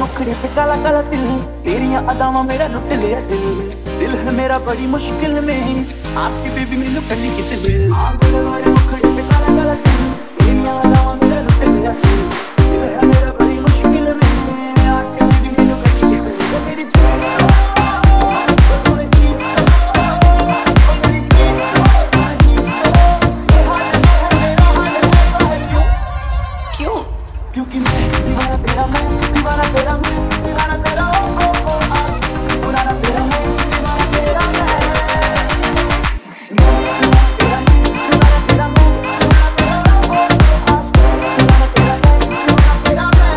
मुखड़े पे काला काला तिल, तेरिया अदावां मेरा लुट लिया दिल। दिल है मेरा बड़ी मुश्किल में, आपकी बेबी मैनू कली किते मिल। मुखड़े पे काला काला तिल, तेरिया अदावां मेरा लुट लिया दिल। दिल है मेरा बड़ी मुश्किल में, आपकी बेबी मैनू कली किते मिल। मेरी क्योंकि मैं दीवाना तेरा, मैं दीवाना तेरा, मैं दीवाना तेरा, ओ ओ ओ आशिक दीवाना तेरा, मैं दीवाना तेरा, मैं दीवाना तेरा, मैं दीवाना तेरा, मैं दीवाना तेरा, ओ ओ आशिक दीवाना तेरा, मैं दीवाना तेरा, मैं।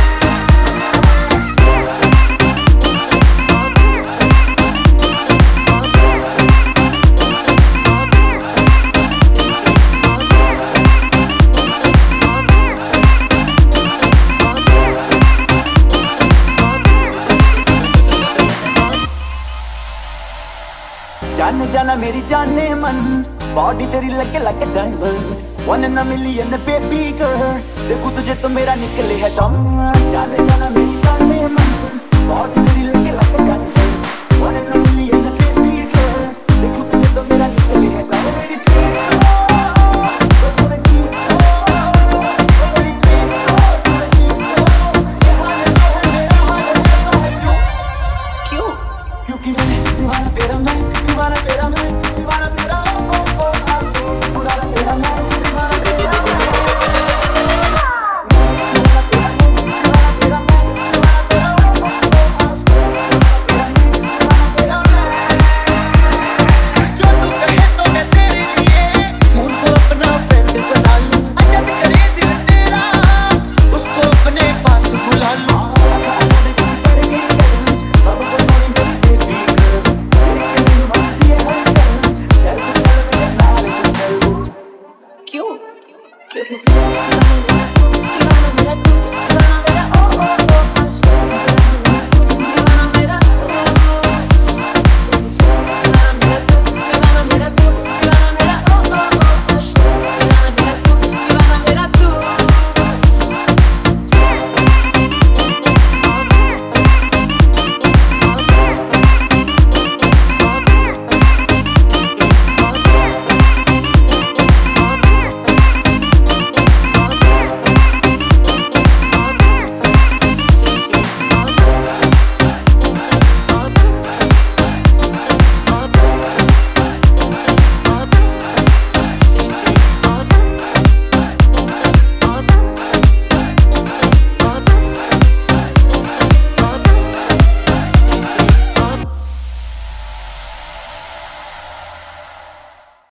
जाने जाना मेरी जाने मन, बॉडी तेरी लगे लगे diamond. One in a million baby girl, देखूं तुझे तो मेरा निकले है दम। जाने जाना मेरी जाने मन, बॉडी तेरी लगे लगे diamond. One in a million baby girl, देखूं तुझे तो मेरा निकले है दम। मेरी क्योंकि मैं दीवाना तेरा, मैं दीवाना तेरा, मैं दीवाना तेरा, ओ ओ आशिक दीवाना तेरा, मैं दीवाना तेरा, मैं दीवाना तेरा, मैं दीवाना तेरा, मैं दीवाना तेरा, ओ ओ आशिक दीवाना तेरा, मैं दीवाना तेरा, मैं। जो तू कहे तो मैं तेरे लिए मूड को अपना फ्रेंड बना लूं। अजब करे दिल तेरा, उसको अपने पास बुला लूं। क्यों?